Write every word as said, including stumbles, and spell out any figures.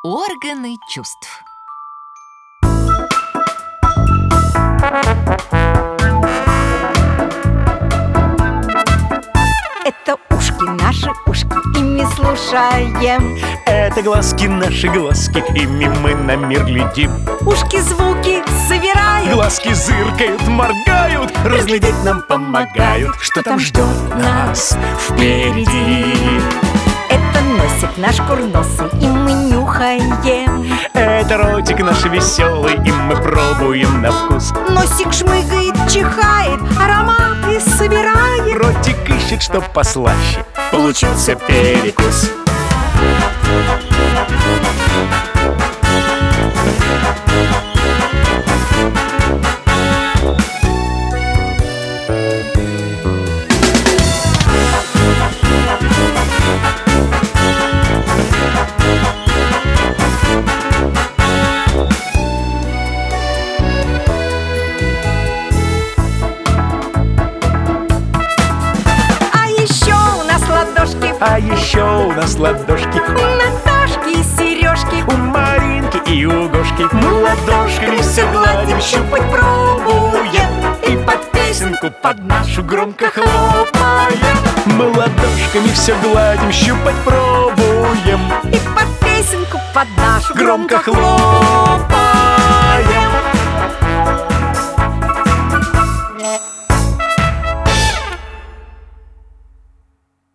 Органы чувств. Это ушки, наши ушки, ими слушаем. Это глазки, наши глазки, ими мы на мир глядим. Ушки звуки собирают, Глазки зыркают, моргают, разглядеть нам помогают, что там ждет нас впереди. это носик наш курносый, и мы нюхаем. Это ротик наш веселый, и мы пробуем на вкус. Носик шмыгает, чихает, ароматы собирает. Ротик ищет, чтоб послаще получился перекус. А еще у нас ладошки, у Наташки и Сережки, у Маринки и у Гошки. Мы ладошками все гладим, щупать пробуем, и под песенку под нашу громко хлопаем. Мы ладошками все гладим, щупать пробуем, и под песенку под нашу громко хлопаем.